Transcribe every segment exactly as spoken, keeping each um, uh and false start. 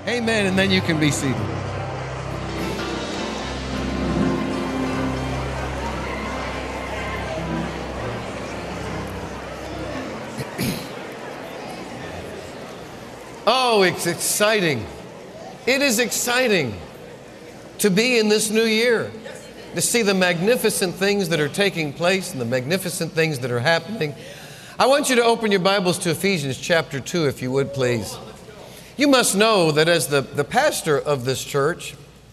Amen. And then you can be seated. Oh, it's exciting. It is exciting to be in this new year, to see the magnificent things that are taking place and the magnificent things that are happening. I want you to open your Bibles to Ephesians chapter two, if you would, please. You must know that as the, the pastor of this church,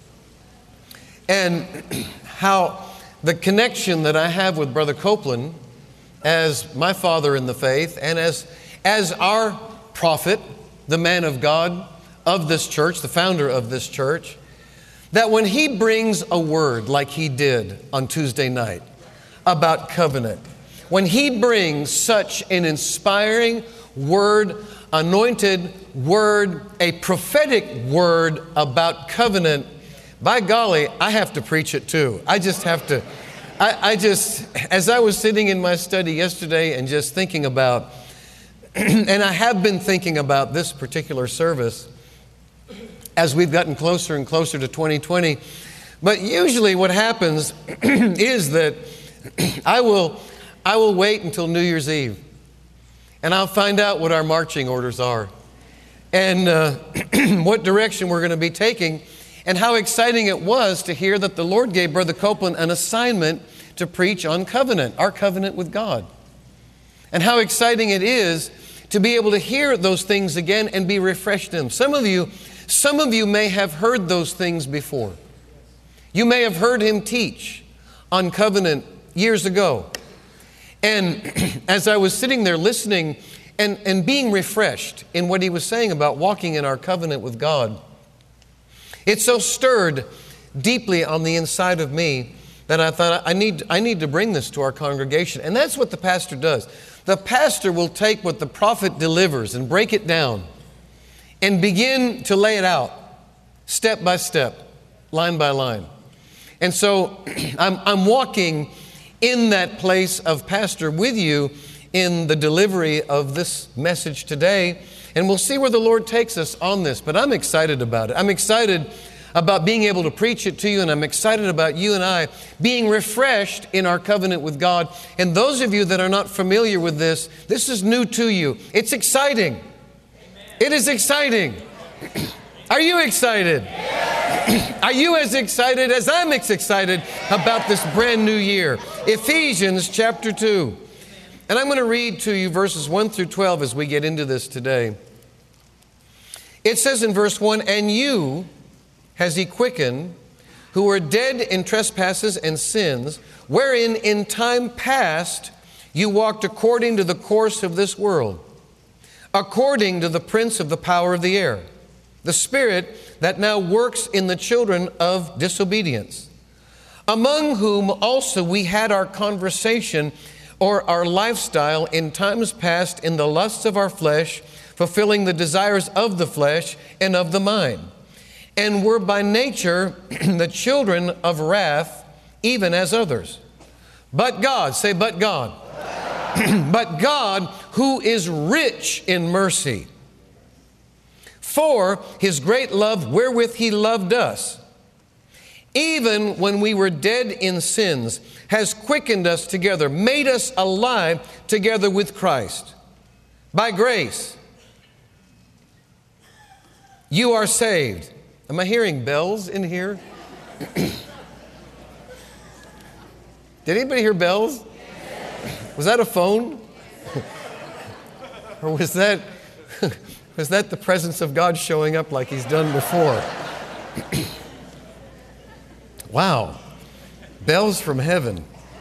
and how the connection that I have with Brother Copeland as my father in the faith and as, as our prophet, the man of God of this church, the founder of this church, that when he brings a word like he did on Tuesday night about covenant, when he brings such an inspiring word, anointed word, a prophetic word about covenant, by golly, I have to preach it too. I just have to, I, I just, as I was sitting in my study yesterday and just thinking about, and I have been thinking about this particular service as we've gotten closer and closer to twenty twenty. But usually what happens is that I will, I will wait until New Year's Eve and I'll find out what our marching orders are and uh, what direction we're going to be taking, and how exciting it was to hear that the Lord gave Brother Copeland an assignment to preach on covenant, our covenant with God. And how exciting it is to be able to hear those things again and be refreshed in them. Some of you, some of you may have heard those things before. You may have heard him teach on covenant years ago. And as I was sitting there listening and, and being refreshed in what he was saying about walking in our covenant with God, it so stirred deeply on the inside of me that I thought, I need, I need to bring this to our congregation. And that's what the pastor does. The pastor will take what the prophet delivers and break it down and begin to lay it out step by step, line by line. And so I'm, I'm walking in that place of pastor with you in the delivery of this message today. And we'll see where the Lord takes us on this. But I'm excited about it. I'm excited about being able to preach it to you, and I'm excited about you and I being refreshed in our covenant with God. And those of you that are not familiar with this, this is new to you. It's exciting. Amen. It is exciting. Are you excited? Yeah. Are you as excited as I'm excited about this brand new year? Ephesians chapter two. And I'm going to read to you verses one through twelve as we get into this today. It says in verse one, "And you has he quickened, who were dead in trespasses and sins, wherein in time past you walked according to the course of this world, according to the prince of the power of the air, the spirit that now works in the children of disobedience, among whom also we had our conversation or our lifestyle in times past in the lusts of our flesh, fulfilling the desires of the flesh and of the mind, and were by nature the children of wrath, even as others. But God," say, "but God." "But God, who is rich in mercy, for his great love wherewith he loved us, even when we were dead in sins, has quickened us together, made us alive together with Christ. By grace you are saved." Am I hearing bells in here? Did anybody hear bells? Was that a phone? Or was that, was that the presence of God showing up like he's done before? Wow. Bells from heaven.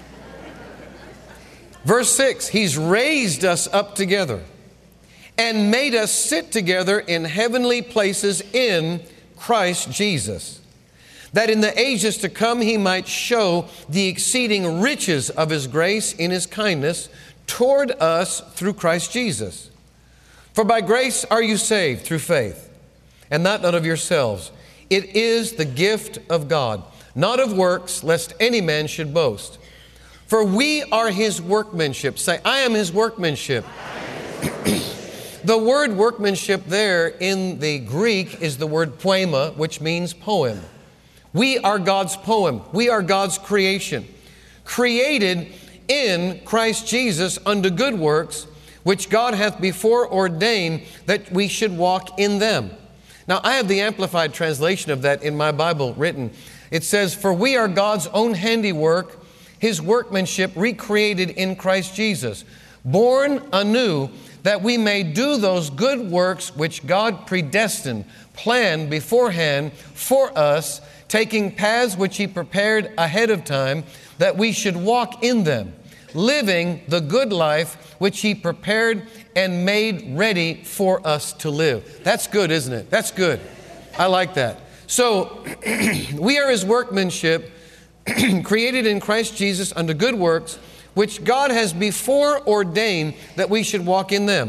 Verse six, "He's raised us up together and made us sit together in heavenly places in Christ Jesus, that in the ages to come he might show the exceeding riches of his grace in his kindness toward us through Christ Jesus. For by grace are you saved through faith, and that not of yourselves. It is the gift of God, not of works, lest any man should boast. For we are his workmanship." Say, "I am his workmanship." The word workmanship there in the Greek is the word poema, which means poem. We are God's poem. We are God's creation, created in Christ Jesus unto good works, which God hath before ordained that we should walk in them. Now, I have the Amplified translation of that in my Bible written. It says, for we are God's own handiwork, His workmanship recreated in Christ Jesus, born anew that we may do those good works which God predestined, planned beforehand for us, taking paths which He prepared ahead of time, that we should walk in them, living the good life which He prepared and made ready for us to live. That's good, isn't it? That's good. I like that. So, we are His workmanship, created in Christ Jesus unto good works, which God has before ordained that we should walk in them.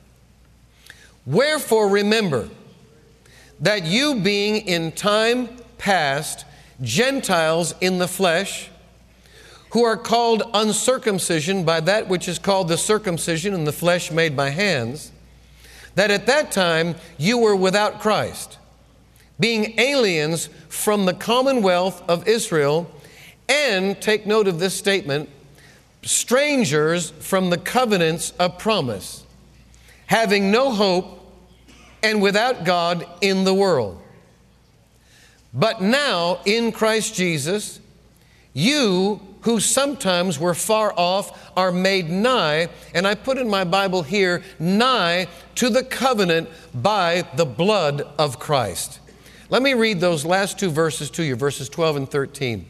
Wherefore remember that you being in time past Gentiles in the flesh, who are called uncircumcision by that which is called the circumcision in the flesh made by hands, that at that time you were without Christ, being aliens from the commonwealth of Israel, and, take note of this statement, strangers from the covenants of promise, having no hope and without God in the world. But now in Christ Jesus, you who sometimes were far off are made nigh, and I put in my Bible here, nigh to the covenant by the blood of Christ. Let me read those last two verses to you, verses twelve and thirteen.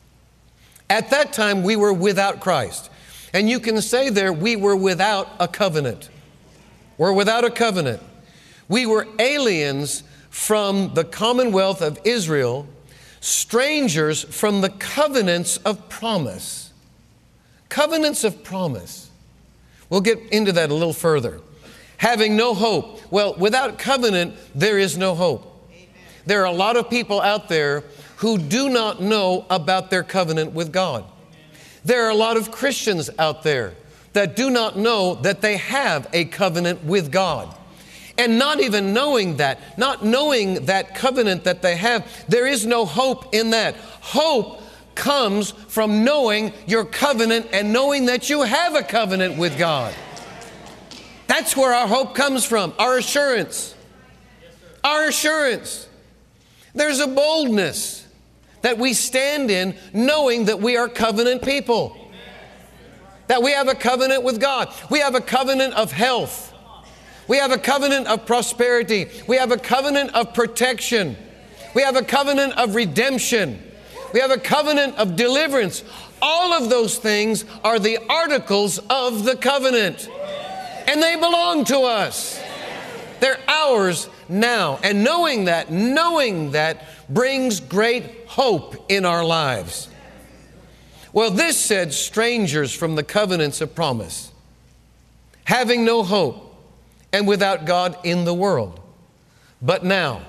At that time we were without Christ. And you can say there, we were without a covenant. We're without a covenant. We were aliens from the commonwealth of Israel, strangers from the covenants of promise. Covenants of promise. We'll get into that a little further. Having no hope. Well, without covenant, there is no hope. There are a lot of people out there who do not know about their covenant with God. There are a lot of Christians out there that do not know that they have a covenant with God. And not even knowing that, not knowing that covenant that they have, there is no hope in that. Hope comes from knowing your covenant and knowing that you have a covenant with God. That's where our hope comes from, our assurance. Our assurance. There's a boldness that we stand in knowing that we are covenant people. That we have a covenant with God. We have a covenant of health. We have a covenant of prosperity. We have a covenant of protection. We have a covenant of redemption. We have a covenant of deliverance. All of those things are the articles of the covenant. And they belong to us. They're ours now. And knowing that, knowing that brings great hope in our lives. Well, this said, strangers from the covenants of promise, having no hope and without God in the world. But now,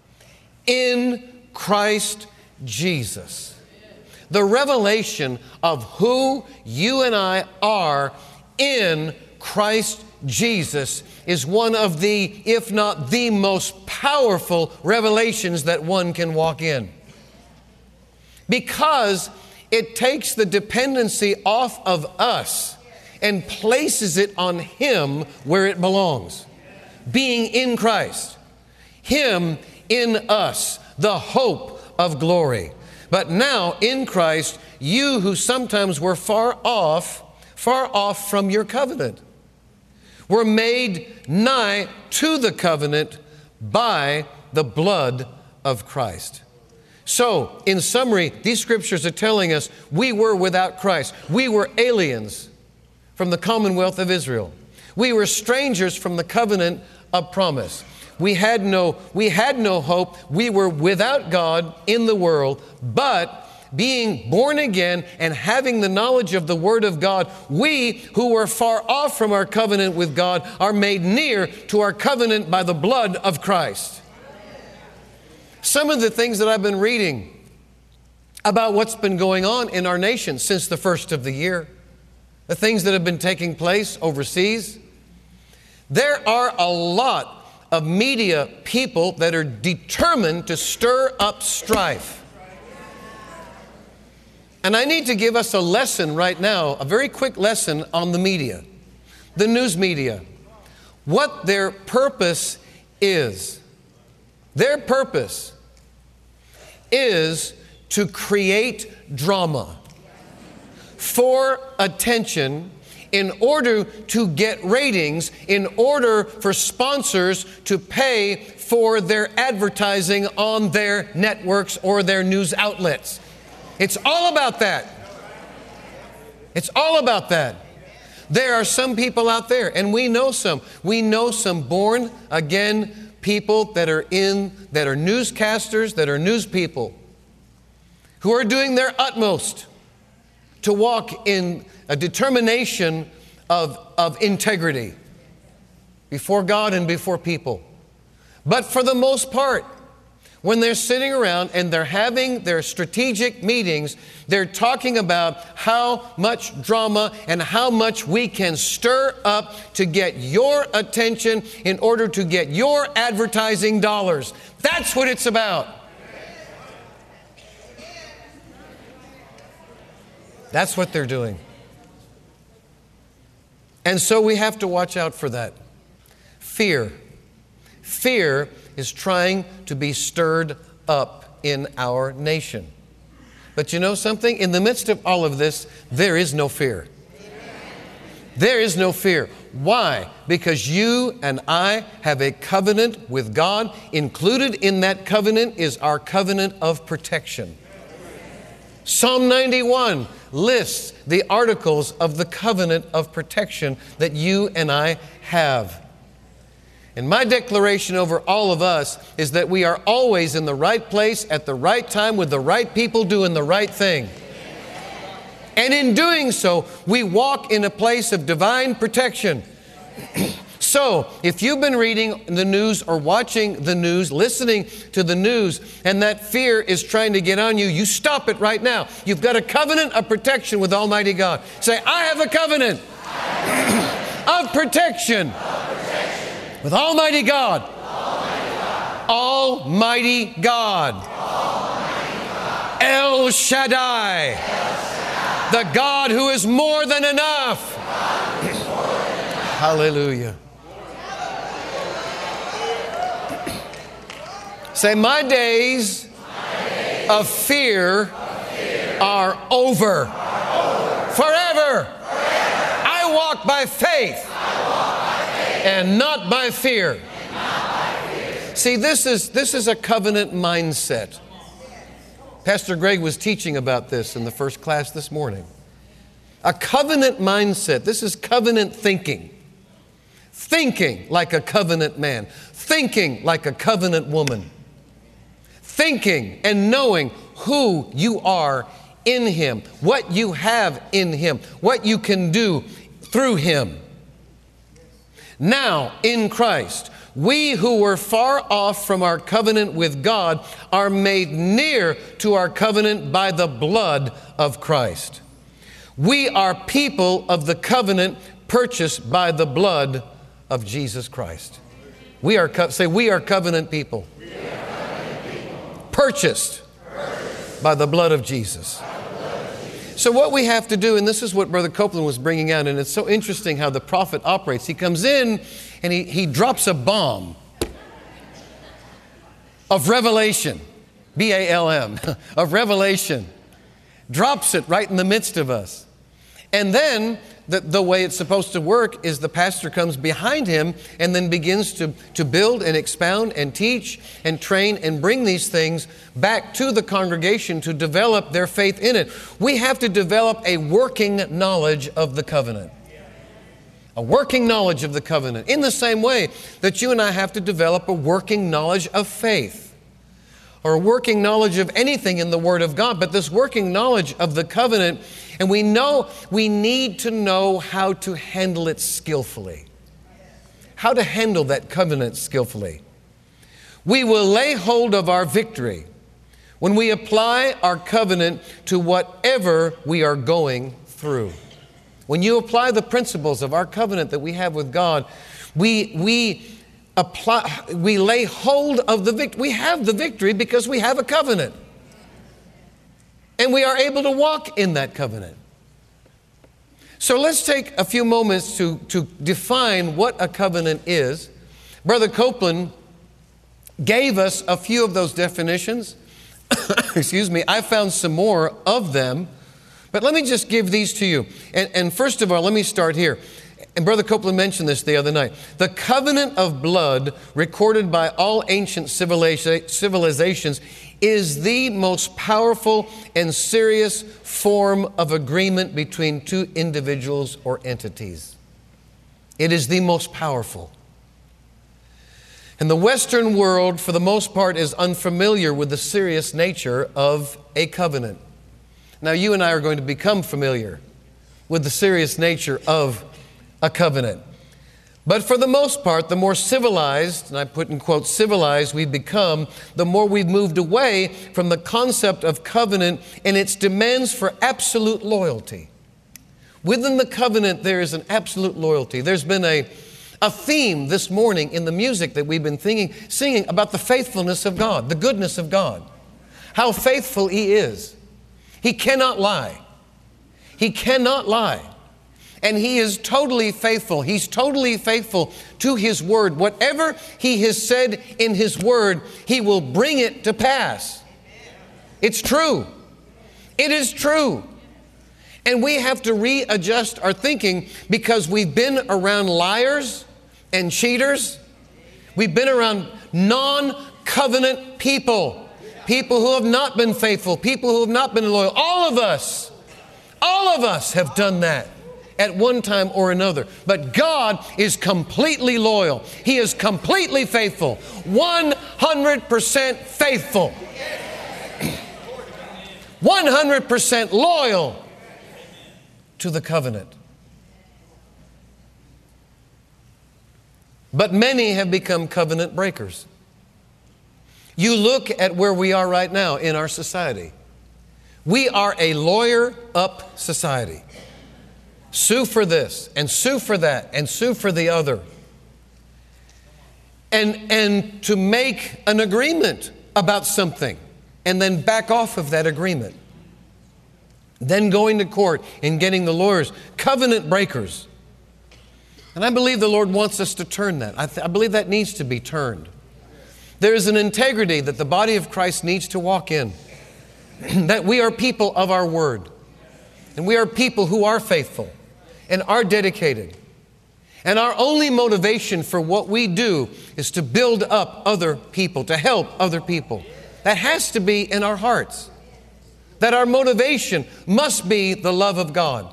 in Christ Jesus, the revelation of who you and I are in Christ Jesus is one of the, if not the most powerful revelations that one can walk in. Because it takes the dependency off of us and places it on Him where it belongs. Being in Christ. Him in us, the hope of glory. But now in Christ, you who sometimes were far off, far off from your covenant, were made nigh to the covenant by the blood of Christ. So, in summary, these scriptures are telling us we were without Christ. We were aliens from the commonwealth of Israel. We were strangers from the covenant of promise. We had no, we had no hope. We were without God in the world, but being born again and having the knowledge of the Word of God, we who were far off from our covenant with God are made near to our covenant by the blood of Christ. Some of the things that I've been reading about what's been going on in our nation since the first of the year, the things that have been taking place overseas, There are a lot of media people that are determined to stir up strife. And I need to give us a lesson right now, a very quick lesson on the media, the news media, what their purpose is. Their purpose is to create drama for attention, in order to get ratings, in order for sponsors to pay for their advertising on their networks or their news outlets. It's all about that. It's all about that. There are some people out there, and we know some. We know some born again people that are in, that are newscasters, that are news people, who are doing their utmost to walk in a determination of, of integrity before God and before people. But for the most part, when they're sitting around and they're having their strategic meetings, they're talking about how much drama and how much we can stir up to get your attention in order to get your advertising dollars. That's what it's about. That's what they're doing. And so we have to watch out for that. Fear. Fear is trying to be stirred up in our nation. But you know something? In the midst of all of this, there is no fear. There is no fear. Why? Because you and I have a covenant with God. Included in that covenant is our covenant of protection. Psalm ninety-one lists the articles of the covenant of protection that you and I have. And my declaration over all of us is that we are always in the right place at the right time with the right people doing the right thing. And in doing so, we walk in a place of divine protection. So, if you've been reading the news or watching the news, listening to the news, and that fear is trying to get on you, you stop it right now. You've got a covenant of protection with Almighty God. Say, I have a covenant of protection with Almighty God. Almighty God. El Shaddai. The God who is more than enough. Hallelujah. Say, my days of fear are over. Forever. I walk by faith and not by fear. See, this is, this is a covenant mindset. Pastor Greg was teaching about this in the first class this morning. A covenant mindset. This is covenant thinking. Thinking like a covenant man. Thinking like a covenant woman. Thinking and knowing who you are in Him. What you have in Him. What you can do through Him. Now, in Christ, we who were far off from our covenant with God are made near to our covenant by the blood of Christ. We are people of the covenant purchased by the blood of Jesus Christ. We are, co- say, we are covenant people. We are covenant people. Purchased, Purchased by the blood of Jesus. So what we have to do, and this is what Brother Copeland was bringing out, and it's so interesting how the prophet operates. He comes in and he, he drops a bomb of revelation, B A L M, of revelation, drops it right in the midst of us. And then the, the way it's supposed to work is the pastor comes behind him and then begins to, to build and expound and teach and train and bring these things back to the congregation to develop their faith in it. We have to develop a working knowledge of the covenant. A working knowledge of the covenant. In the same way that you and I have to develop a working knowledge of faith. Or a working knowledge of anything in the Word of God. But this working knowledge of the covenant, and we know we need to know how to handle it skillfully. How to handle that covenant skillfully. We will lay hold of our victory when we apply our covenant to whatever we are going through. When you apply the principles of our covenant that we have with God, We, we apply, we lay hold of the victory. We have the victory because we have a covenant. And we are able to walk in that covenant. So let's take a few moments to, to define what a covenant is. Brother Copeland gave us a few of those definitions. Excuse me, I found some more of them. But let me just give these to you. And, and first of all, let me start here. And Brother Copeland mentioned this the other night. The covenant of blood recorded by all ancient civilizations is the most powerful and serious form of agreement between two individuals or entities. It is the most powerful. And the Western world, for the most part, is unfamiliar with the serious nature of a covenant. Now, you and I are going to become familiar with the serious nature of a covenant. But for the most part, the more civilized, and I put in quotes, civilized we've become, the more we've moved away from the concept of covenant and its demands for absolute loyalty. Within the covenant, there is an absolute loyalty. There's been a, a theme this morning in the music that we've been thinking, singing about the faithfulness of God, the goodness of God, how faithful He is. He cannot lie. He cannot lie. And He is totally faithful. He's totally faithful to His word. Whatever He has said in His word, He will bring it to pass. It's true. It is true. And we have to readjust our thinking because we've been around liars and cheaters. We've been around non-covenant people. People who have not been faithful. People who have not been loyal. All of us, all of us have done that at one time or another. But God is completely loyal. He is completely faithful. one hundred percent faithful. one hundred percent loyal to the covenant. But many have become covenant breakers. You look at where we are right now in our society. We are a lawyer-up society. Sue for this, and sue for that, and sue for the other. And, and to make an agreement about something, and then back off of that agreement. Then going to court and getting the lawyers, covenant breakers. And I believe the Lord wants us to turn that. I, th- I believe that needs to be turned. There is an integrity that the body of Christ needs to walk in. That we are people of our word. And we are people who are faithful and are dedicated. And our only motivation for what we do is to build up other people, to help other people. That has to be in our hearts. That our motivation must be the love of God.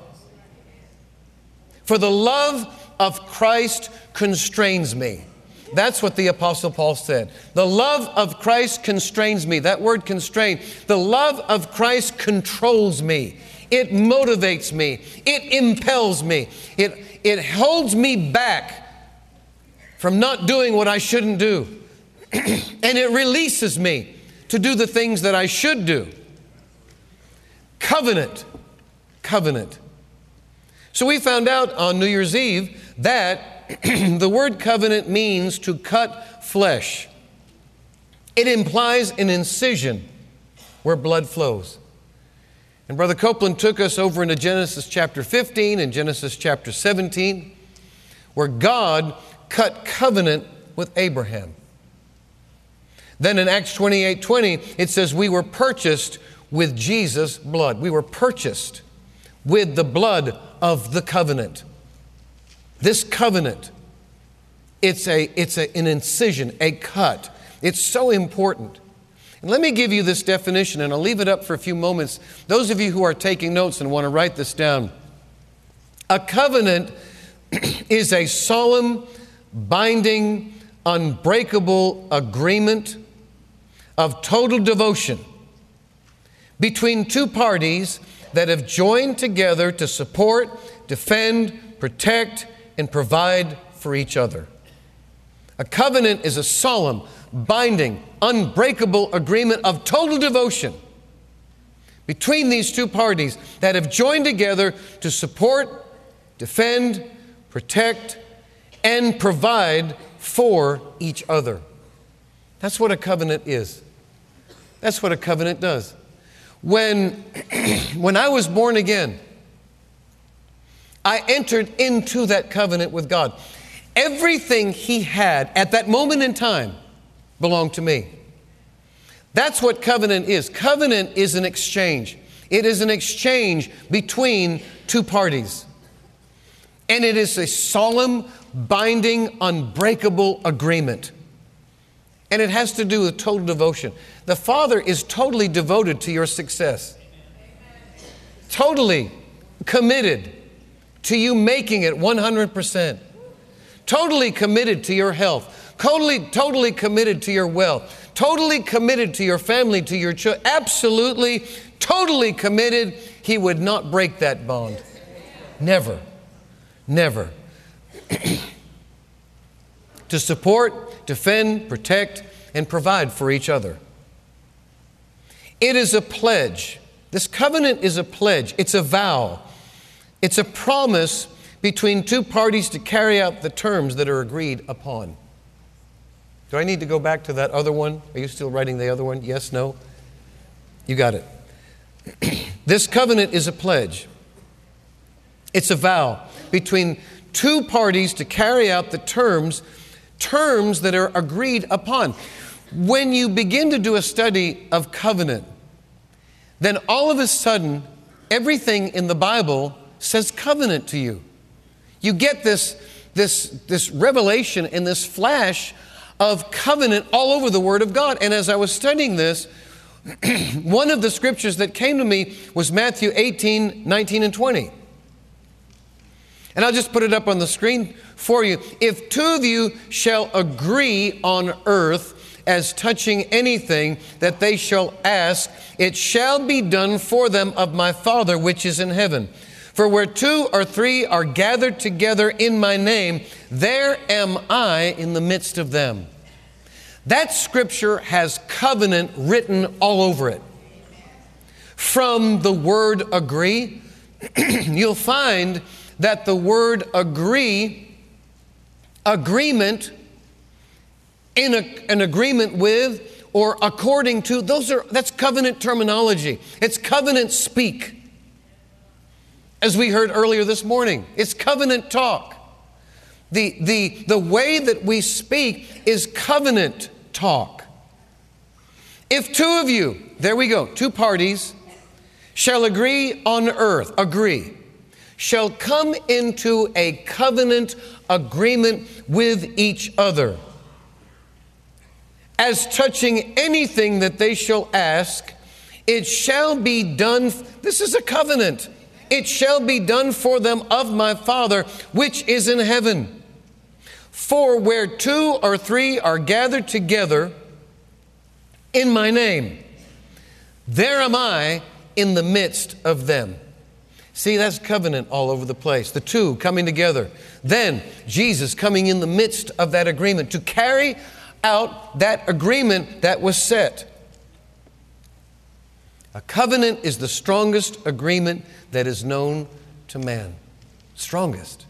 For the love of Christ constrains me. That's what the Apostle Paul said. The love of Christ constrains me. That word constrain. The love of Christ controls me. It motivates me. It impels me. It, it holds me back from not doing what I shouldn't do. And it releases me to do the things that I should do. Covenant. Covenant. So we found out on New Year's Eve that the word covenant means to cut flesh. It implies an incision where blood flows. And Brother Copeland took us over into Genesis chapter fifteen and Genesis chapter seventeen, where God cut covenant with Abraham. Then in Acts twenty-eight twenty, it says, we were purchased with Jesus' blood. We were purchased with the blood of the covenant. This covenant, it's a it's a, an incision, a cut. It's so important. And let me give you this definition, and I'll leave it up for a few moments. Those of you who are taking notes and want to write this down. A covenant is a solemn, binding, unbreakable agreement of total devotion between two parties that have joined together to support, defend, protect, and provide for each other. A covenant is a solemn, binding, unbreakable agreement of total devotion between these two parties that have joined together to support, defend, protect, and provide for each other. That's what a covenant is. That's what a covenant does. When, when I was born again, I entered into that covenant with God. Everything He had at that moment in time belonged to me. That's what covenant is. Covenant is an exchange. It is an exchange between two parties. And it is a solemn, binding, unbreakable agreement. And it has to do with total devotion. The Father is totally devoted to your success. Totally committed to you making it one hundred percent. Totally committed to your health. Totally, totally committed to your wealth. Totally committed to your family, to your children. Absolutely, totally committed. He would not break that bond. Never. Never. To support, defend, protect, and provide for each other. It is a pledge. This covenant is a pledge. It's a vow. It's a promise between two parties to carry out the terms that are agreed upon. Do I need to go back to that other one? Are you still writing the other one? Yes, no? You got it. This covenant is a pledge. It's a vow between two parties to carry out the terms, terms that are agreed upon. When you begin to do a study of covenant, then all of a sudden, everything in the Bible says covenant to you. You get this, this, this revelation and this flash of covenant all over the Word of God. And as I was studying this, one of the scriptures that came to me was Matthew eighteen, nineteen, and twenty. And I'll just put it up on the screen for you. If two of you shall agree on earth as touching anything that they shall ask, it shall be done for them of my Father which is in heaven. For where two or three are gathered together in my name, there am I in the midst of them. That scripture has covenant written all over it. From the word agree, you'll find that the word agree, agreement, in a, an agreement with, or according to, those are, that's covenant terminology. It's covenant speak. As we heard earlier this morning, it's covenant talk. The, the, the way that we speak is covenant talk. If two of you, there we go, two parties, shall agree on earth, agree, shall come into a covenant agreement with each other, as touching anything that they shall ask, it shall be done. This is a covenant. It shall be done for them of my Father which is in heaven. For where two or three are gathered together in my name, there am I in the midst of them. See, that's covenant all over the place. The two coming together. Then Jesus coming in the midst of that agreement to carry out that agreement that was set. A covenant is the strongest agreement that is known to man. Strongest.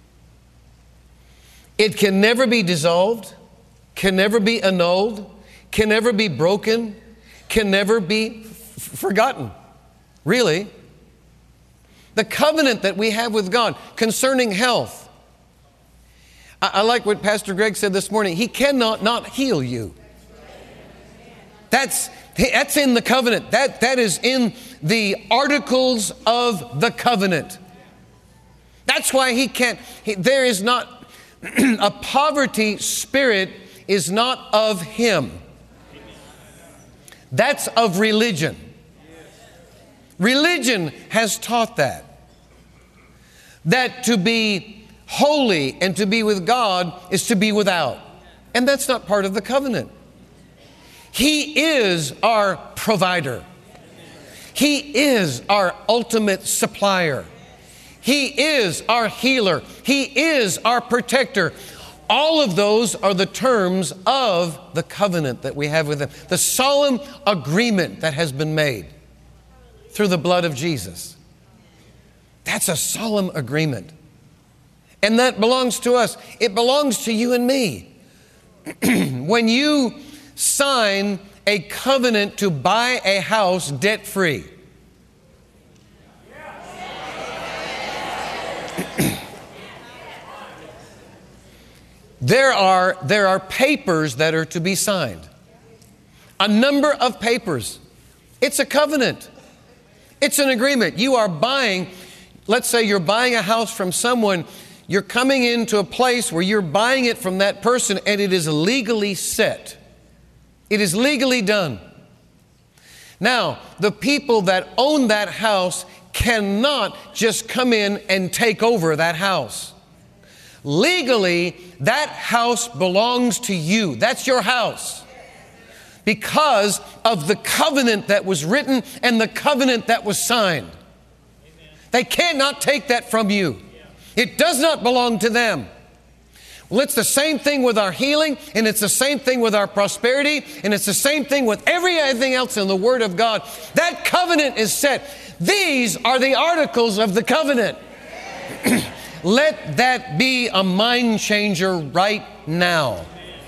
It can never be dissolved, can never be annulled, can never be broken, can never be f- forgotten. Really. The covenant that we have with God concerning health. I, I like what Pastor Greg said this morning. He cannot not heal you. That's That's in the covenant. That, that is in the articles of the covenant. That's why he can't, he, there is not, a poverty spirit is not of him. That's of religion. Religion has taught that. That to be holy and to be with God is to be without. And that's not part of the covenant. He is our provider. He is our ultimate supplier. He is our healer. He is our protector. All of those are the terms of the covenant that we have with Him. The solemn agreement that has been made through the blood of Jesus. That's a solemn agreement. And that belongs to us. It belongs to you and me. When you sign a covenant to buy a house debt-free, there are, there are papers that are to be signed. A number of papers. It's a covenant. It's an agreement. You are buying, let's say you're buying a house from someone. You're coming into a place where you're buying it from that person and it is legally set. It is legally done. Now, the people that own that house cannot just come in and take over that house. Legally, that house belongs to you. That's your house. Because of the covenant that was written and the covenant that was signed. They cannot take that from you. It does not belong to them. Well, it's the same thing with our healing, and it's the same thing with our prosperity, and it's the same thing with everything else in the Word of God. That covenant is set. These are the articles of the covenant. Let that be a mind changer right now.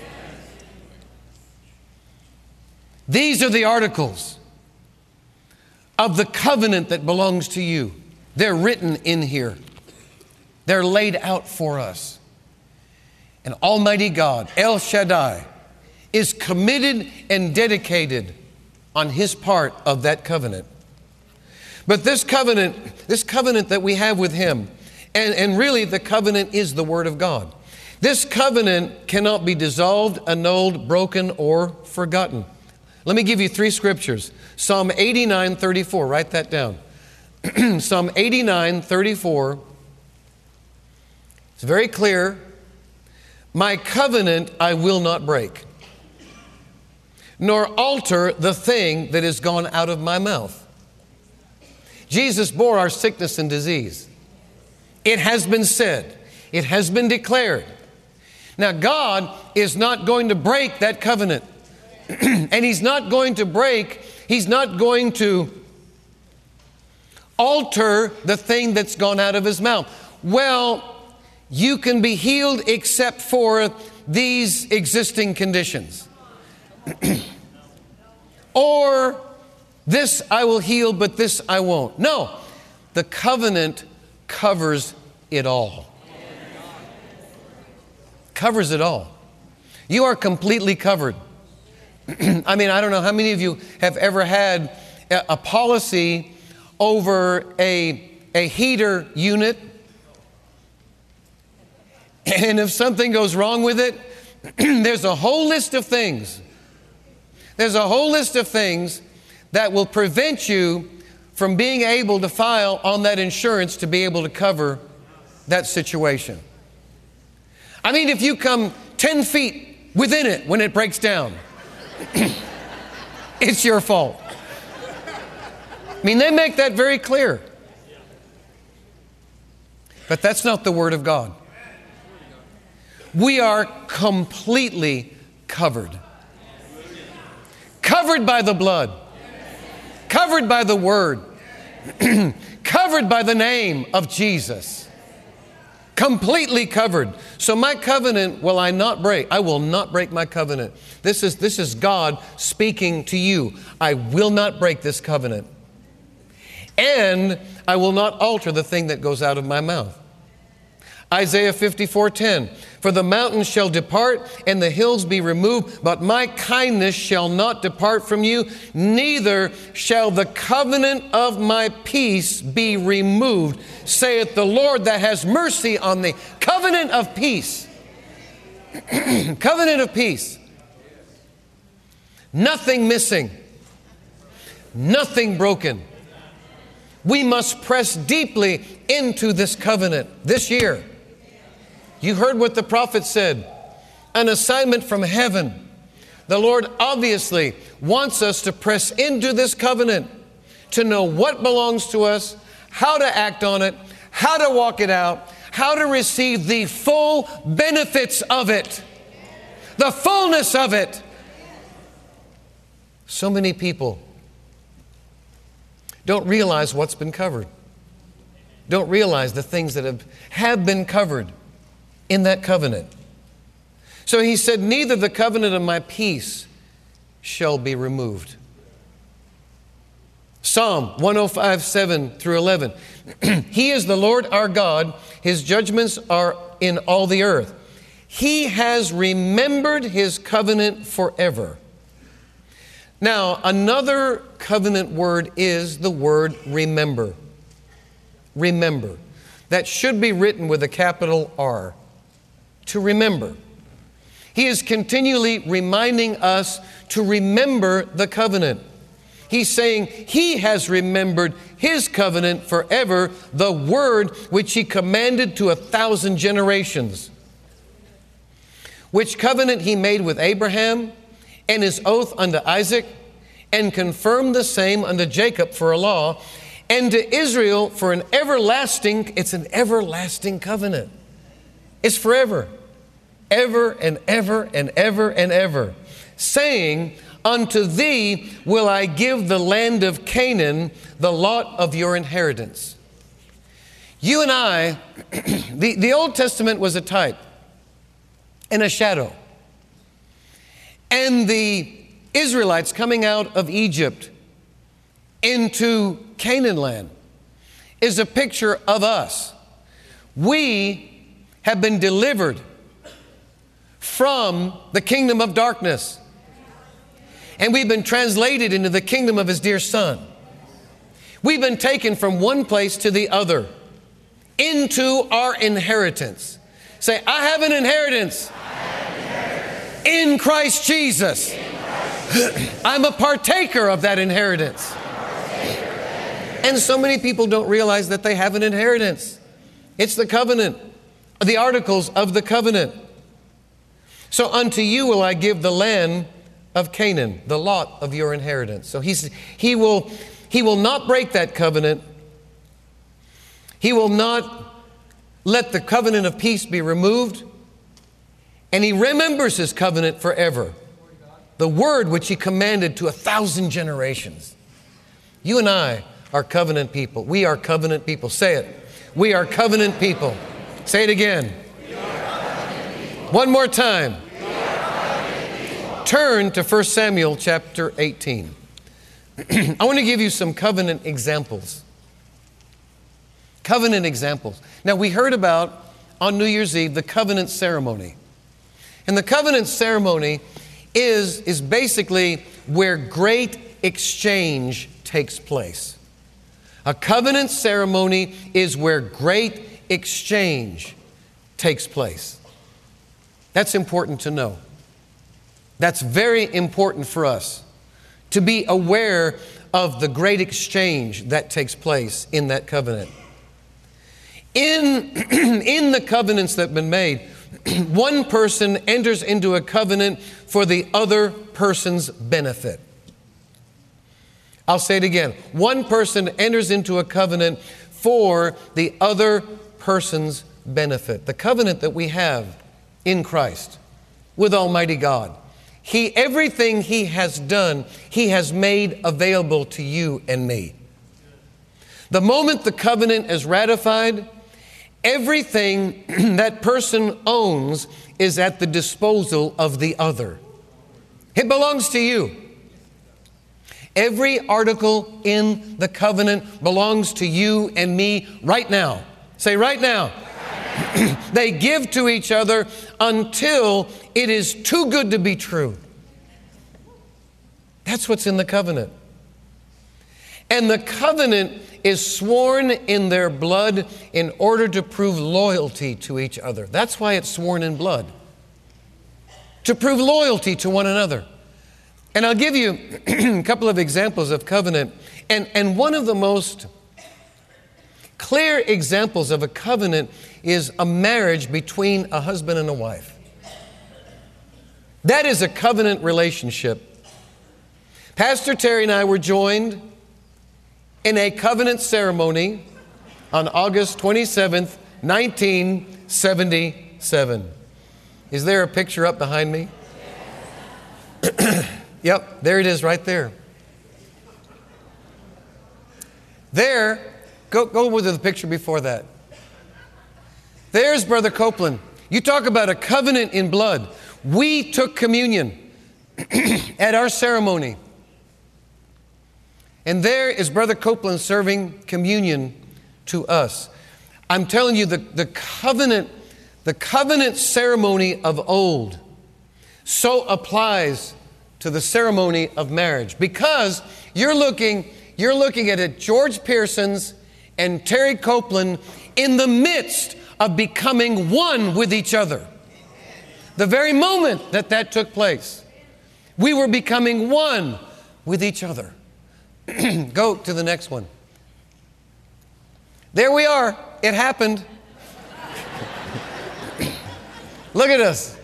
These are the articles of the covenant that belongs to you. They're written in here. They're laid out for us. And Almighty God, El Shaddai, is committed and dedicated on His part of that covenant. But this covenant, this covenant that we have with Him, and, and really the covenant is the Word of God. This covenant cannot be dissolved, annulled, broken, or forgotten. Let me give you three scriptures. Psalm eighty-nine thirty-four, write that down. Psalm eighty-nine thirty-four. It's very clear. My covenant I will not break, nor alter the thing that is gone out of my mouth. Jesus bore our sickness and disease. It has been said. It has been declared. Now, God is not going to break that covenant. And He's not going to break, He's not going to alter the thing that's gone out of His mouth. Well, you can be healed except for these existing conditions. Or this I will heal, but this I won't. No, the covenant covers it all. Covers it all. You are completely covered. I mean, I don't know how many of you have ever had a, a policy over a, a heater unit. And if something goes wrong with it, there's a whole list of things. There's a whole list of things that will prevent you from being able to file on that insurance to be able to cover that situation. I mean, if you come ten feet within it when it breaks down, it's your fault. I mean, they make that very clear. But that's not the Word of God. We are completely covered. Covered by the blood. Covered by the Word. Covered by the name of Jesus. Completely covered. So my covenant will I not break. I will not break my covenant. This is, this is God speaking to you. I will not break this covenant. And I will not alter the thing that goes out of my mouth. Isaiah fifty-four ten. For the mountains shall depart and the hills be removed, but my kindness shall not depart from you, neither shall the covenant of my peace be removed, saith the Lord that has mercy on thee. Covenant of peace. Covenant of peace. Nothing missing. Nothing broken. We must press deeply into this covenant this year. You heard what the prophet said. An assignment from heaven. The Lord obviously wants us to press into this covenant, to know what belongs to us, how to act on it, how to walk it out, how to receive the full benefits of it, the fullness of it. So many people don't realize what's been covered. Don't realize the things that have, have been covered in that covenant. So he said, neither the covenant of my peace shall be removed. Psalm one oh five, seven through eleven. He is the Lord our God. His judgments are in all the earth. He has remembered His covenant forever. Now, another covenant word is the word remember. Remember. That should be written with a capital R. To remember. He is continually reminding us to remember the covenant. He's saying He has remembered His covenant forever, the word which He commanded to a thousand generations. Which covenant He made with Abraham, and His oath unto Isaac, and confirmed the same unto Jacob for a law, and to Israel for an everlasting, it's an everlasting covenant. It's forever, ever and ever and ever and ever, saying, unto thee will I give the land of Canaan, the lot of your inheritance. You and I, the, the Old Testament was a type and a shadow. And the Israelites coming out of Egypt into Canaan land is a picture of us. We have been delivered from the kingdom of darkness. And we've been translated into the kingdom of His dear Son. We've been taken from one place to the other into our inheritance. Say, I have an inheritance, have an inheritance. In Christ Jesus. In Christ Jesus. I'm a partaker of that inheritance. And so many people don't realize that they have an inheritance. It's the covenant, the articles of the covenant. So unto you will I give the land of Canaan, the lot of your inheritance. So he's, he will, he will not break that covenant. He will not let the covenant of peace be removed. And He remembers His covenant forever. The word which He commanded to a thousand generations. You and I are covenant people. We are covenant people. Say it. We are covenant people. Say it again. One more time. Turn to First Samuel chapter eighteen. I want to give you some covenant examples. Covenant examples. Now, we heard about on New Year's Eve the covenant ceremony. And the covenant ceremony is, is basically where great exchange takes place. A covenant ceremony is where great exchange takes place. That's important to know. That's very important for us to be aware of the great exchange that takes place in that covenant. In, in the covenants that have been made, one person enters into a covenant for the other person's benefit. I'll say it again. One person enters into a covenant for the other person's benefit. The covenant that we have in Christ with Almighty God. He, everything He has done, He has made available to you and me. The moment the covenant is ratified, everything that person owns is at the disposal of the other. It belongs to you. Every article in the covenant belongs to you and me right now. Say right now. They give to each other until it is too good to be true. That's what's in the covenant. And the covenant is sworn in their blood in order to prove loyalty to each other. That's why it's sworn in blood. To prove loyalty to one another. And I'll give you a couple of examples of covenant. And, and one of the most clear examples of a covenant is a marriage between a husband and a wife. That is a covenant relationship. Pastor Terry and I were joined in a covenant ceremony on August twenty-seventh, nineteen seventy-seven. Is there a picture up behind me? Yep, there it is right there. There, go, go with the picture before that. There's Brother Copeland. You talk about a covenant in blood. We took communion at our ceremony. And there is Brother Copeland serving communion to us. I'm telling you, the, the covenant, the covenant ceremony of old so applies to the ceremony of marriage, because you're looking, you're looking at it, George Pearsons and Terry Copeland in the midst of becoming one with each other. The very moment that that took place, we were becoming one with each other. Go to the next one. There we are. It happened. Look at us.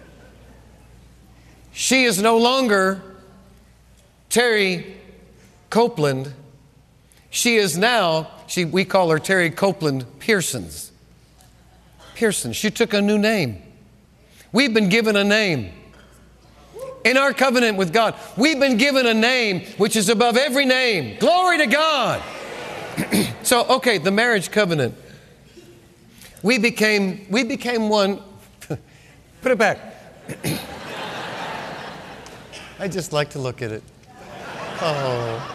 She is no longer Terry Copeland. She is now, she, we call her Terry Copeland Pearsons. Pearson. She took a new name. We've been given a name. In our covenant with God, we've been given a name which is above every name. Glory to God. So, okay, the marriage covenant. We became, we became one. Put it back. I just like to look at it. Oh.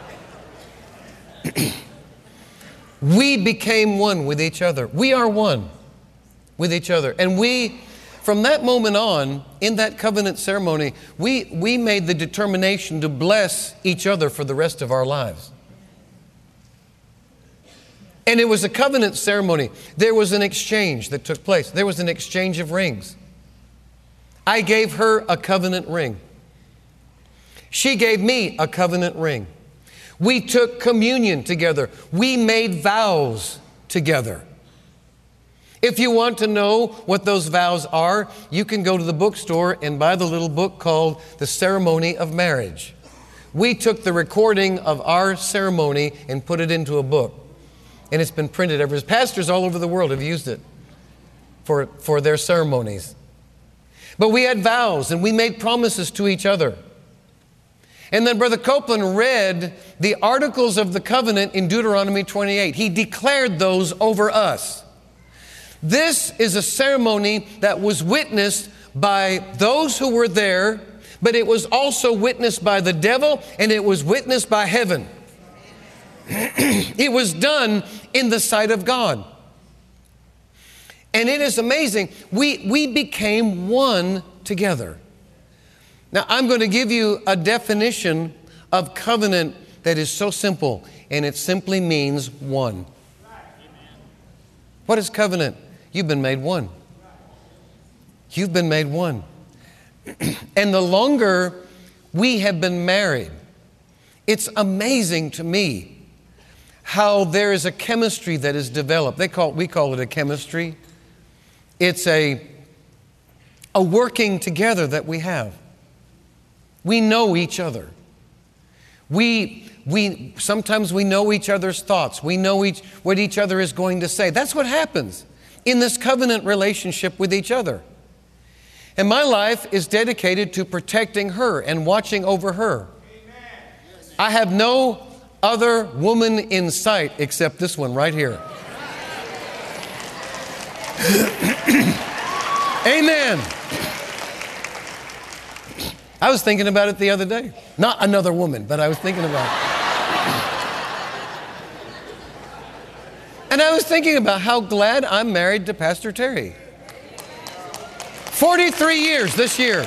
We became one with each other. We are one with each other. And we, from that moment on, in that covenant ceremony, we, we made the determination to bless each other for the rest of our lives. And it was a covenant ceremony. There was an exchange that took place. There was an exchange of rings. I gave her a covenant ring. She gave me a covenant ring. We took communion together. We made vows together. If you want to know what those vows are, you can go to the bookstore and buy the little book called The Ceremony of Marriage. We took the recording of our ceremony and put it into a book. And it's been printed ever. Pastors all over the world have used it for, for their ceremonies. But we had vows and we made promises to each other. And then Brother Copeland read the Articles of the Covenant in Deuteronomy twenty-eight. He declared those over us. This is a ceremony that was witnessed by those who were there, but it was also witnessed by the devil and it was witnessed by heaven. It was done in the sight of God. And it is amazing. We, we became one together. Now, I'm going to give you a definition of covenant that is so simple, and it simply means one. What is covenant? You've been made one. You've been made one. And the longer we have been married, it's amazing to me how there is a chemistry that is developed. They call, we call it a chemistry. It's a, a working together that we have. We know each other. We, we, sometimes we know each other's thoughts. We know each, what each other is going to say. That's what happens in this covenant relationship with each other. And my life is dedicated to protecting her and watching over her. I have no other woman in sight except this one right here. Amen. I was thinking about it the other day. Not another woman, but I was thinking about it. And I was thinking about how glad I'm married to Pastor Terry. forty-three years this year.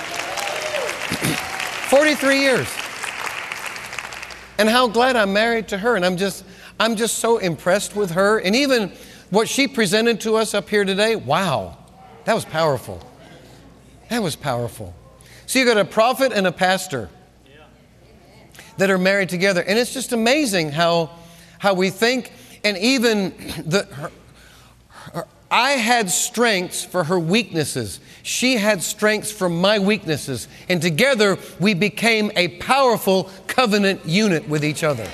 forty-three years. And how glad I'm married to her. And I'm just, I'm just so impressed with her. And even what she presented to us up here today, wow, that was powerful. That was powerful. So you got a prophet and a pastor that are married together. And it's just amazing how, how we think. And even the, her, her, I had strengths for her weaknesses. She had strengths for my weaknesses. And together we became a powerful covenant unit with each other.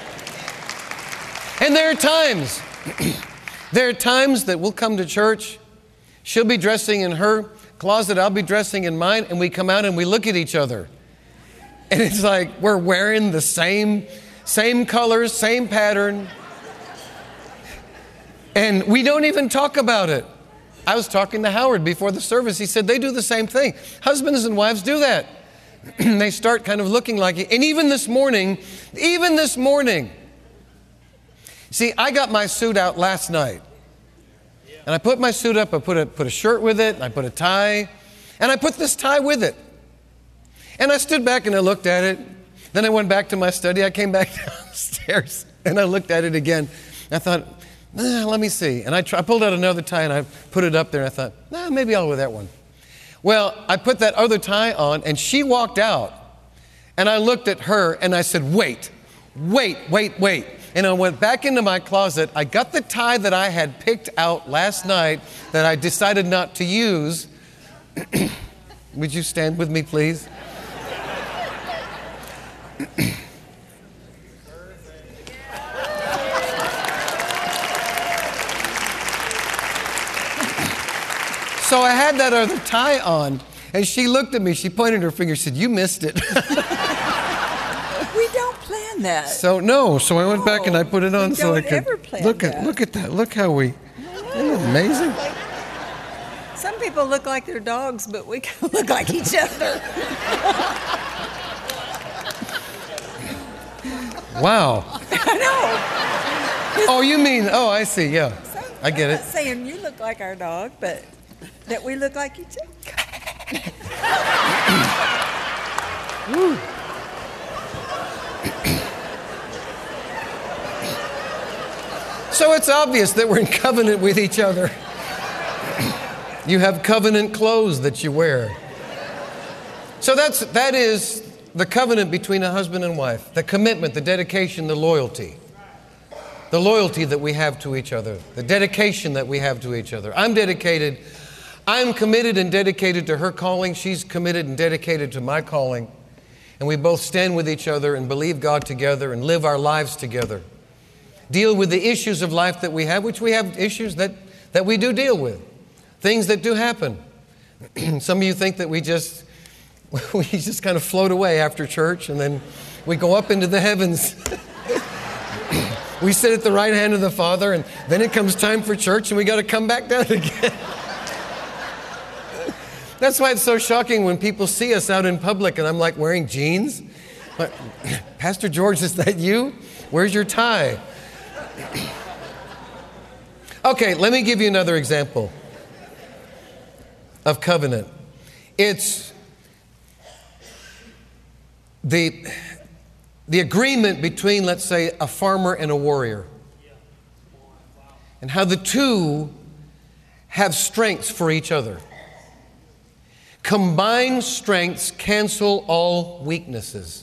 And there are times, there are times that we'll come to church. She'll be dressing in her closet, I'll be dressing in mine, and we come out and we look at each other. And it's like we're wearing the same, same colors, same pattern. And we don't even talk about it. I was talking to Howard before the service. He said they do the same thing. Husbands and wives do that. They start kind of looking like it. And even this morning, even this morning, see, I got my suit out last night. And I put my suit up, I put a, put a shirt with it, and I put a tie, and I put this tie with it. And I stood back and I looked at it. Then I went back to my study. I came back downstairs and I looked at it again. I thought, ah, let me see. And I, try, I pulled out another tie and I put it up there. And I thought, nah, maybe I'll wear that one. Well, I put that other tie on and she walked out. And I looked at her and I said, wait, wait, wait, wait. And I went back into my closet. I got the tie that I had picked out last night that I decided not to use. Would you stand with me, please? So I had that other tie on, and she looked at me. She pointed her finger. She said, "You missed it." We don't plan that. So no. So I went no, back and I put it on we so I don't could ever plan look that. at look at that. Look how we. Isn't it amazing? Some people look like their dogs, but we can look like each other. Wow. I know. Oh, you mean? Oh, I see. Yeah, So, I get I'm it. not saying you look like our dog, but that we look like each other. So it's obvious that we're in covenant with each other. You have covenant clothes that you wear. So that's, that is the covenant between a husband and wife. The commitment, the dedication, the loyalty. The loyalty that we have to each other. The dedication that we have to each other. I'm dedicated, I'm committed and dedicated to her calling. She's committed and dedicated to my calling. And we both stand with each other and believe God together and live our lives together. Deal with the issues of life that we have, which we have issues that, that we do deal with. Things that do happen. Some of you think that we just, we just kind of float away after church and then we go up into the heavens. We sit at the right hand of the Father and then it comes time for church and we got to come back down again. That's why it's so shocking when people see us out in public and I'm like wearing jeans. But, Pastor George, is that you? Where's your tie? Okay, let me give you another example of covenant. It's the, the agreement between, let's say, a farmer and a warrior. And how the two have strengths for each other. Combined strengths cancel all weaknesses.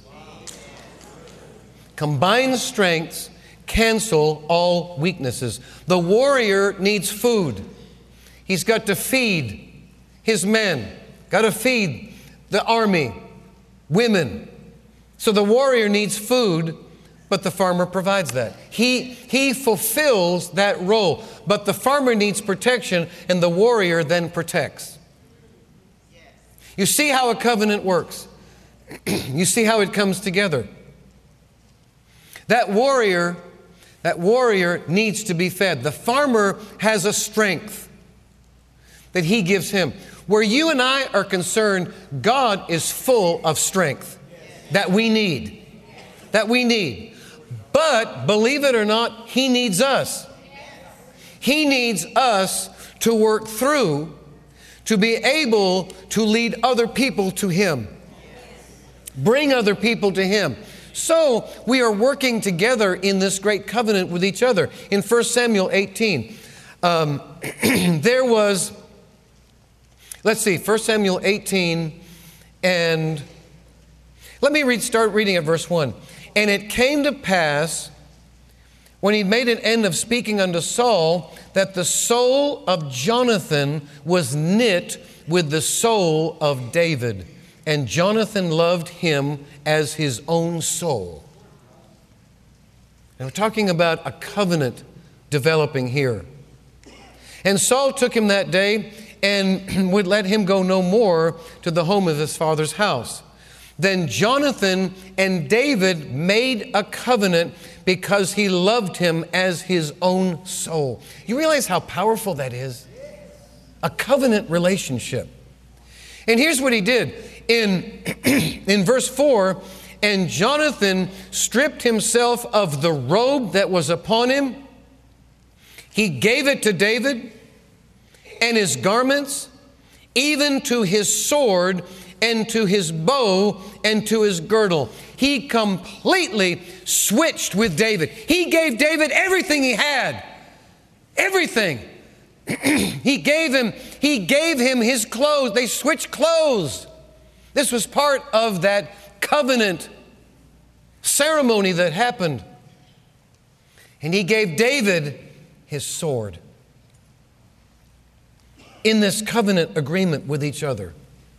Combined strengths cancel all weaknesses. The warrior needs food. He's got to feed his men, got to feed the army, women. So the warrior needs food, but the farmer provides that. He, he fulfills that role, but the farmer needs protection, and the warrior then protects. You see how a covenant works. You see how it comes together. That warrior, that warrior needs to be fed. The farmer has a strength that he gives him. Where you and I are concerned, God is full of strength that we need. That we need. But, believe it or not, He needs us. He needs us to work through to be able to lead other people to Him. Bring other people to Him. So, we are working together in this great covenant with each other. In First Samuel eighteen, um, there was... Let's see, First Samuel eighteen, and let me read, start reading at verse one. And it came to pass, when he'd made an end of speaking unto Saul, that the soul of Jonathan was knit with the soul of David, and Jonathan loved him as his own soul. And we're talking about a covenant developing here. And Saul took him that day and would let him go no more to the home of his father's house. Then Jonathan and David made a covenant because he loved him as his own soul. You realize how powerful that is? a covenant relationship. And here's what he did. In, in verse four, and Jonathan stripped himself of the robe that was upon him. He gave it to David and his garments, even to his sword and to his bow and to his girdle. He completely switched with David. He gave David everything he had. Everything. He gave him, he gave him his clothes. They switched clothes. This was part of that covenant ceremony that happened. And he gave David his sword in this covenant agreement with each other.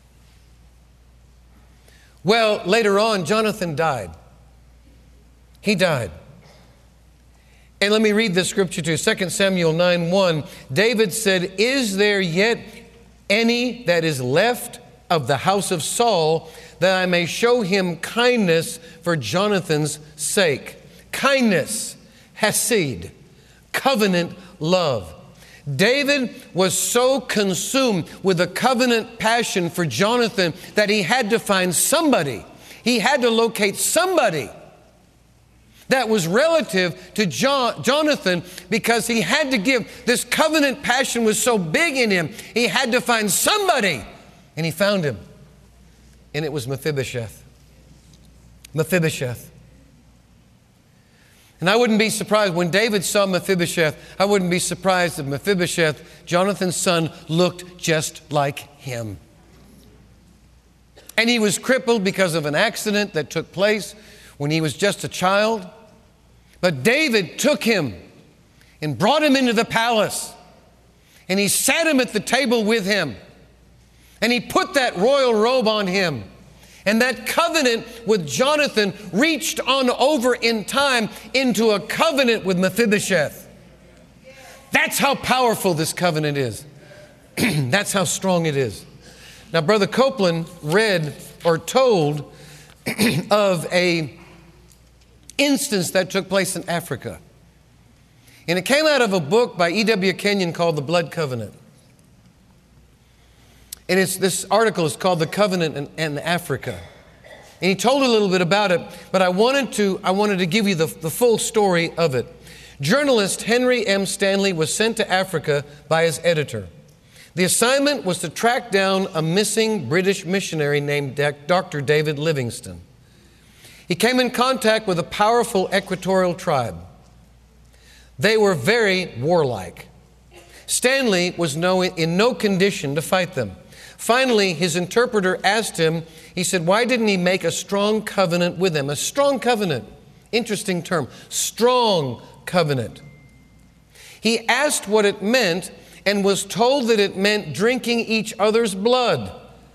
Well, later on, Jonathan died. He died. And let me read this scripture to you. Second Samuel nine one. David said, "Is there yet any that is left of the house of Saul, that I may show him kindness for Jonathan's sake?" Kindness, hesed, covenant love. David was so consumed with a covenant passion for Jonathan that he had to find somebody. He had to locate somebody that was relative to John, Jonathan, because he had to give. This covenant passion was so big in him, he had to find somebody. And he found him. And it was Mephibosheth. Mephibosheth. And I wouldn't be surprised when David saw Mephibosheth, I wouldn't be surprised if Mephibosheth, Jonathan's son, looked just like him. And he was crippled because of an accident that took place when he was just a child. But David took him and brought him into the palace. And he sat him at the table with him. And he put that royal robe on him. And that covenant with Jonathan reached on over in time into a covenant with Mephibosheth. That's how powerful this covenant is. That's how strong it is. Now, Brother Copeland read or told of a instance that took place in Africa. And it came out of a book by E W Kenyon called The Blood Covenant. And it's, this article is called The Covenant in, in Africa. And he told a little bit about it, but I wanted to, I wanted to give you the, the full story of it. Journalist Henry M. Stanley was sent to Africa by his editor. The assignment was to track down a missing British missionary named Doctor David Livingstone. He came in contact with a powerful equatorial tribe. They were very warlike. Stanley was no, in no condition to fight them. Finally, his interpreter asked him, he said, why didn't he make a strong covenant with them? A strong covenant. Interesting term. Strong covenant. He asked what it meant and was told that it meant drinking each other's blood.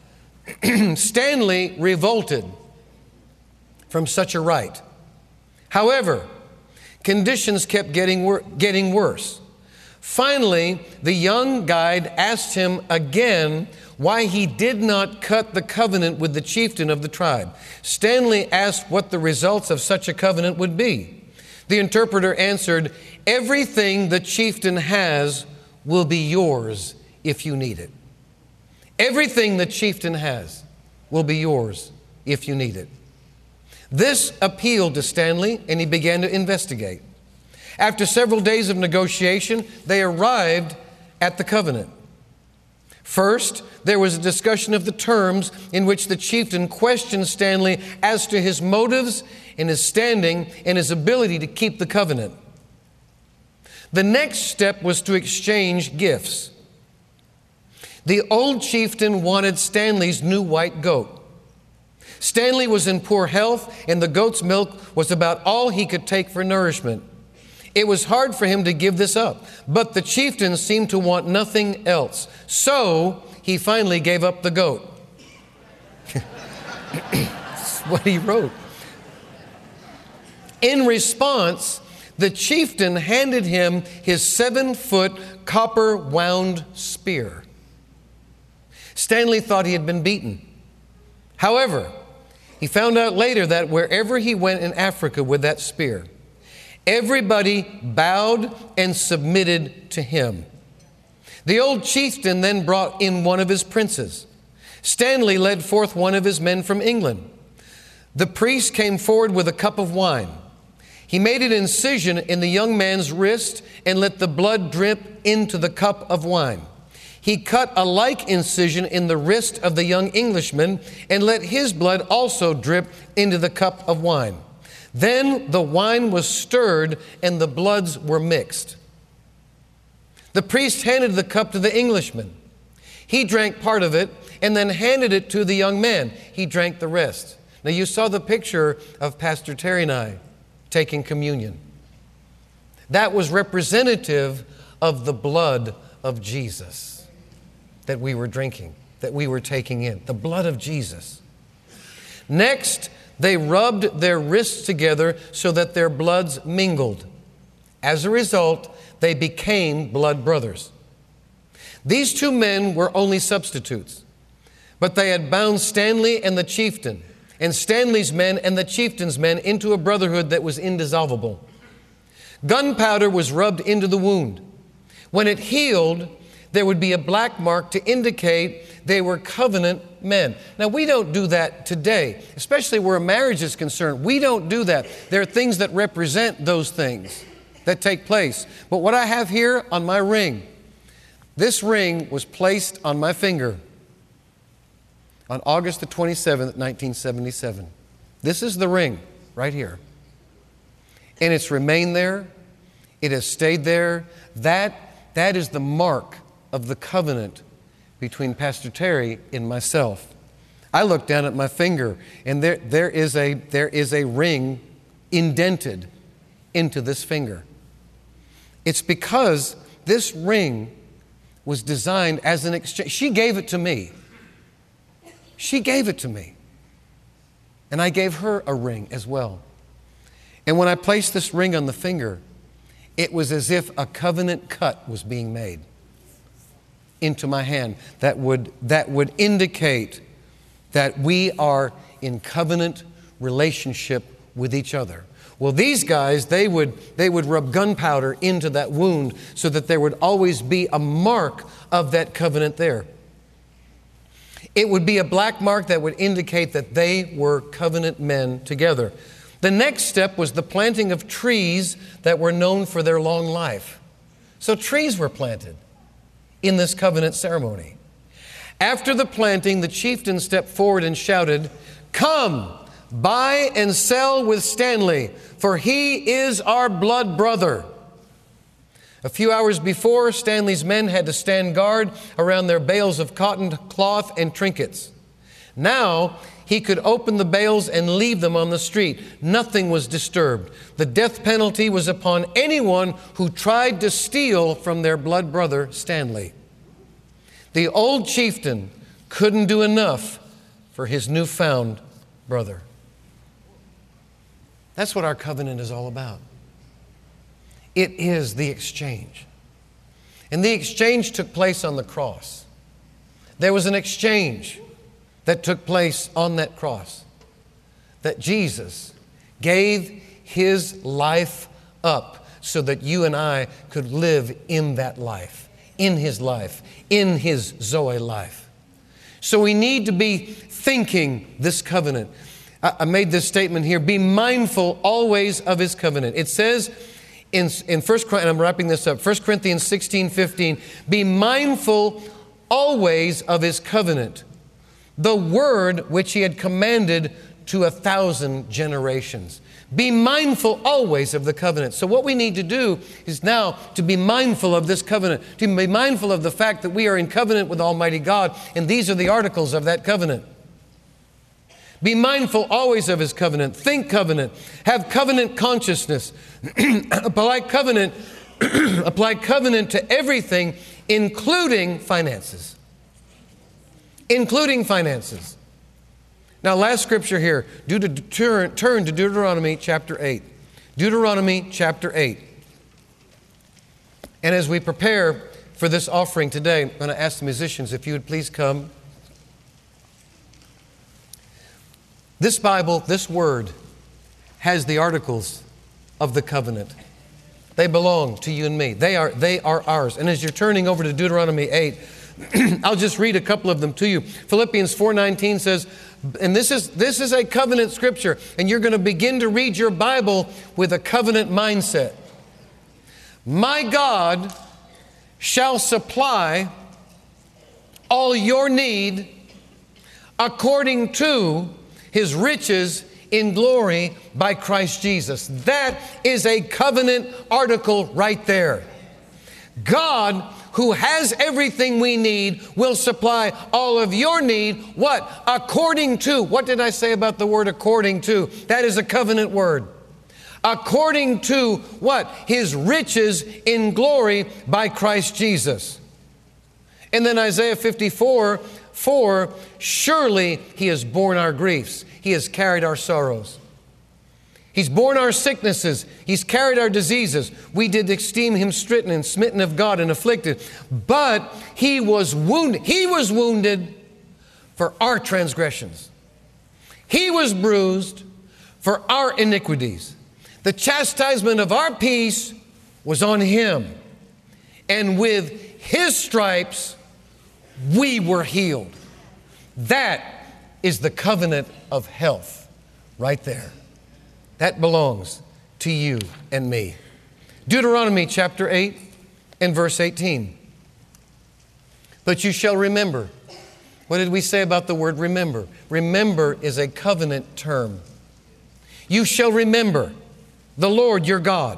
Stanley revolted from such a rite. However, conditions kept getting, wor- getting worse. Finally, the young guide asked him again why he did not cut the covenant with the chieftain of the tribe. Stanley asked what the results of such a covenant would be. The interpreter answered, everything the chieftain has will be yours if you need it. Everything the chieftain has will be yours if you need it. This appealed to Stanley, and he began to investigate. After several days of negotiation, they arrived at the covenant. First, there was a discussion of the terms in which the chieftain questioned Stanley as to his motives and his standing and his ability to keep the covenant. The next step was to exchange gifts. The old chieftain wanted Stanley's new white goat. Stanley was in poor health, and the goat's milk was about all he could take for nourishment. It was hard for him to give this up, but the chieftain seemed to want nothing else. So he finally gave up the goat. That's what he wrote. In response, the chieftain handed him his seven-foot copper-wound spear. Stanley thought he had been beaten. However, he found out later that wherever he went in Africa with that spear, everybody bowed and submitted to him. The old chieftain then brought in one of his princes. Stanley led forth one of his men from England. The priest came forward with a cup of wine. He made an incision in the young man's wrist and let the blood drip into the cup of wine. He cut a like incision in the wrist of the young Englishman and let his blood also drip into the cup of wine. Then the wine was stirred and the bloods were mixed. The priest handed the cup to the Englishman. He drank part of it and then handed it to the young man. He drank the rest. Now you saw the picture of Pastor Terry and I taking communion. That was representative of the blood of Jesus that we were drinking, that we were taking in. The blood of Jesus. Next, they rubbed their wrists together so that their bloods mingled. As a result, they became blood brothers. These two men were only substitutes, but they had bound Stanley and the chieftain, and Stanley's men and the chieftain's men into a brotherhood that was indissoluble. Gunpowder was rubbed into the wound. When it healed, there would be a black mark to indicate they were covenant men. Now, we don't do that today, especially where a marriage is concerned. We don't do that. There are things that represent those things that take place. But what I have here on my ring, this ring was placed on my finger on August the twenty-seventh, nineteen seventy-seven. This is the ring right here. And it's remained there. It has stayed there. That, that is the mark of the covenant between Pastor Terry and myself. I look down at my finger and there, there, is a, there is a ring indented into this finger. It's because this ring was designed as an exchange. She gave it to me. She gave it to me. And I gave her a ring as well. And when I placed this ring on the finger, it was as if a covenant cut was being made into my hand that would, that would indicate that we are in covenant relationship with each other. Well, these guys, they would, they would rub gunpowder into that wound so that there would always be a mark of that covenant there. It would be a black mark that would indicate that they were covenant men together. The next step was the planting of trees that were known for their long life. So trees were planted in this covenant ceremony. After the planting, the chieftain stepped forward and shouted, "Come, buy and sell with Stanley, for he is our blood brother." A few hours before, Stanley's men had to stand guard around their bales of cotton cloth and trinkets. Now, he could open the bales and leave them on the street. Nothing was disturbed. The death penalty was upon anyone who tried to steal from their blood brother, Stanley. The old chieftain couldn't do enough for his newfound brother. That's what our covenant is all about. It is the exchange. And the exchange took place on the cross. There was an exchange that took place on that cross. That Jesus gave His life up so that you and I could live in that life, in His life, in His Zoe life. So we need to be thinking this covenant. I made this statement here, be mindful always of His covenant. It says in, in First Corinthians, and I'm wrapping this up, First Corinthians sixteen fifteen, be mindful always of His covenant, the word which He had commanded to a thousand generations. Be mindful always of the covenant. So what we need to do is now to be mindful of this covenant, to be mindful of the fact that we are in covenant with Almighty God, and these are the articles of that covenant. Be mindful always of His covenant. Think covenant. Have covenant consciousness. Apply covenant, apply covenant to everything, including finances. Including finances. Now, last scripture here. Do to turn, turn to Deuteronomy chapter eight. Deuteronomy chapter eight. And as we prepare for this offering today, I'm going to ask the musicians if you would please come. This Bible, this Word, has the articles of the covenant. They belong to you and me. They are, they are ours. And as you're turning over to Deuteronomy eight, I'll just read a couple of them to you. Philippians four nineteen says, and this is, this is a covenant scripture, and you're going to begin to read your Bible with a covenant mindset. My God shall supply all your need according to His riches in glory by Christ Jesus. That is a covenant article right there. God, who has everything we need, will supply all of your need. What? According to. What did I say about the word according to? That is a covenant word. According to what? His riches in glory by Christ Jesus. And then Isaiah fifty-four, four, surely He has borne our griefs. He has carried our sorrows. He's borne our sicknesses. He's carried our diseases. We did esteem Him stricken and smitten of God and afflicted. But He was wounded. He was wounded for our transgressions. He was bruised for our iniquities. The chastisement of our peace was on Him. And with His stripes, we were healed. That is the covenant of health right there. That belongs to you and me. Deuteronomy chapter eight and verse eighteen. But you shall remember. What did we say about the word remember? Remember is a covenant term. You shall remember the Lord your God,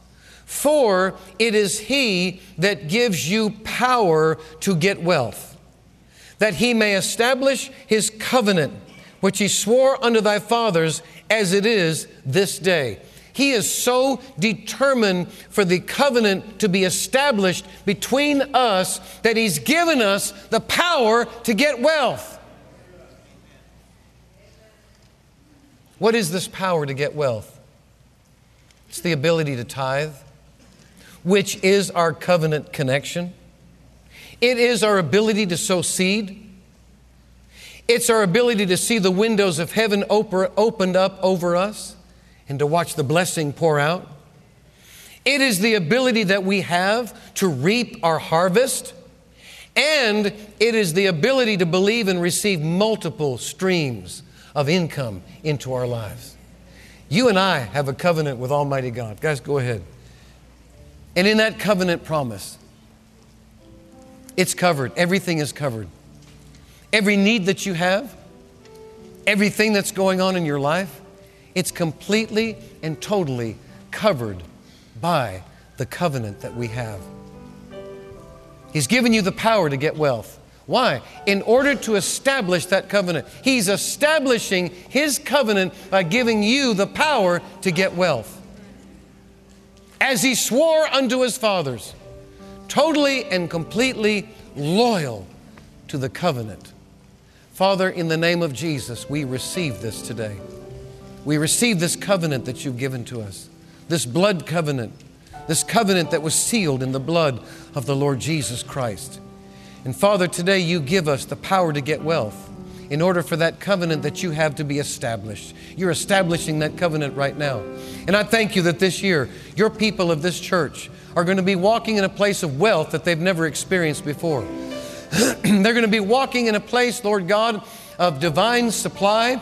for it is He that gives you power to get wealth, that He may establish His covenant, which He swore unto thy fathers, as it is this day. He is so determined for the covenant to be established between us that He's given us the power to get wealth. What is this power to get wealth? It's the ability to tithe, which is our covenant connection. It is our ability to sow seed. It's our ability to see the windows of heaven opened up over us and to watch the blessing pour out. It is the ability that we have to reap our harvest. And it is the ability to believe and receive multiple streams of income into our lives. You and I have a covenant with Almighty God. Guys, go ahead. And in that covenant promise, it's covered. Everything is covered. Every need that you have, everything that's going on in your life, it's completely and totally covered by the covenant that we have. He's given you the power to get wealth. Why? In order to establish that covenant. He's establishing His covenant by giving you the power to get wealth. As He swore unto His fathers, totally and completely loyal to the covenant. Father, in the name of Jesus, we receive this today. We receive this covenant that You've given to us, this blood covenant, this covenant that was sealed in the blood of the Lord Jesus Christ. And Father, today You give us the power to get wealth in order for that covenant that You have to be established. You're establishing that covenant right now. And I thank You that this year, Your people of this church are going to be walking in a place of wealth that they've never experienced before. They're going to be walking in a place, Lord God, of divine supply,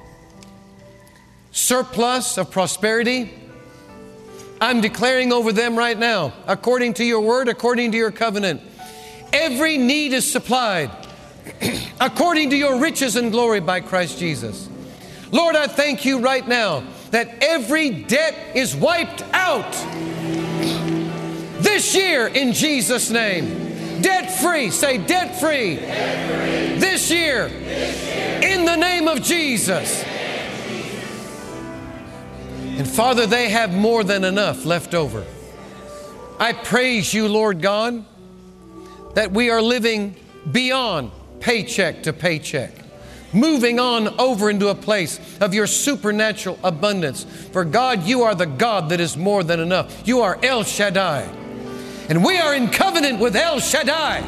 surplus of prosperity. I'm declaring over them right now, according to Your word, according to Your covenant, every need is supplied according to Your riches and glory by Christ Jesus. Lord, I thank You right now that every debt is wiped out this year in Jesus' name. Debt-free. Say debt-free. Debt-free. This year. This year. In the name of Jesus. And Father, they have more than enough left over. I praise You, Lord God, that we are living beyond paycheck to paycheck, moving on over into a place of Your supernatural abundance. For God, You are the God that is more than enough. You are El Shaddai. And we are in covenant with El Shaddai.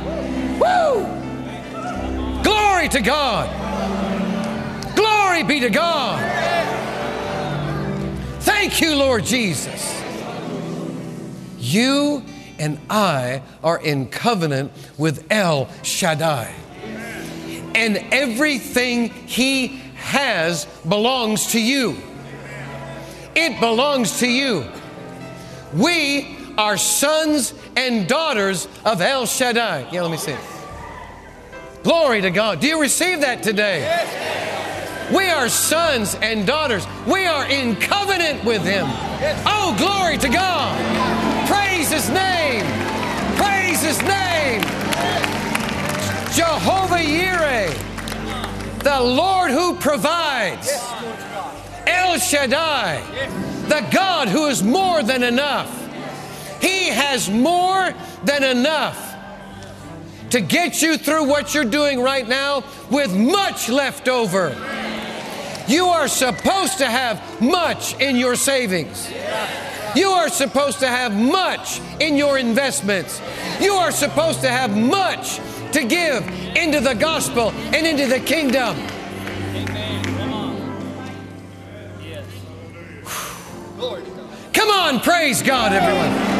Woo! Glory to God. Glory be to God. Thank You, Lord Jesus. You and I are in covenant with El Shaddai. And everything He has belongs to you. It belongs to you. We are sons and daughters of El Shaddai. Yeah, let me see it. Glory to God. Do you receive that today? We are sons and daughters. We are in covenant with Him. Oh, glory to God. Praise His name. Praise His name. Jehovah Yireh, the Lord who provides. El Shaddai, the God who is more than enough. He has more than enough to get you through what you're doing right now with much left over. You are supposed to have much in your savings. You are supposed to have much in your investments. You are supposed to have much to give into the gospel and into the kingdom. Come on, praise God, everyone.